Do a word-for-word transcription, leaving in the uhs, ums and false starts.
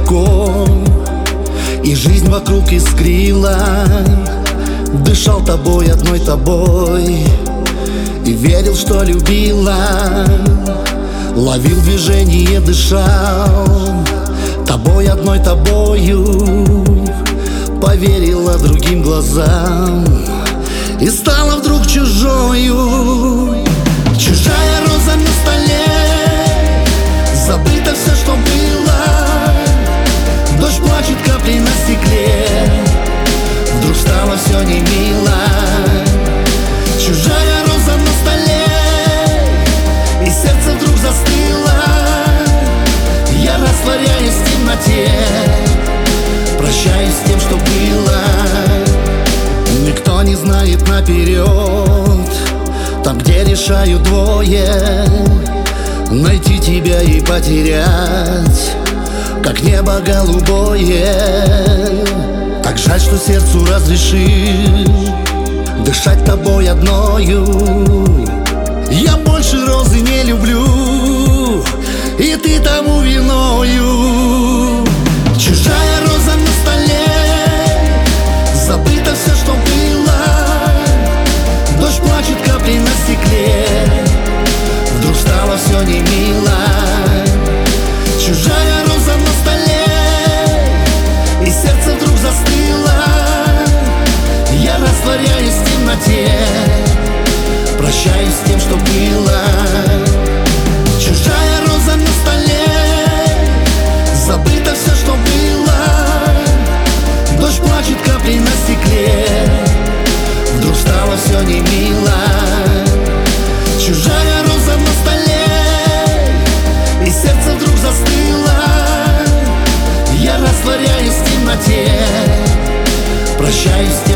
легко, и жизнь вокруг искрила. Дышал тобой, одной тобой, и верил, что любила. Ловил движение, дышал тобой, одной тобою. Поверила другим глазам и стала вдруг чужою. Чужая роза на столе, забыто все, что было. Дождь плачет, капли на стекле, вдруг стало все не мило. Чужая роза на столе, и сердце вдруг застыло. Я растворяюсь в темноте, прощаюсь с тем, что было. Никто не знает наперед, там, где решают двое, найти тебя и потерять, как небо голубое. Так жаль, что сердцу разрешил дышать тобой одною. Я больше розы не люблю, и ты тому виною. Чужая роза на столе, забыто все, что было. Дождь плачет, капли на стекле, вдруг стало все не мило. Чужая роза на столе, и сердце вдруг застыло. Я растворяюсь в темноте, прощаюсь с тем, что было. Чужая роза на столе, забыто все, что было. Дождь плачет, капли на стекле, вдруг стало все не мило. Чужая роза на столе, и сердце вдруг застыло. Я растворяюсь в темноте, прощаюсь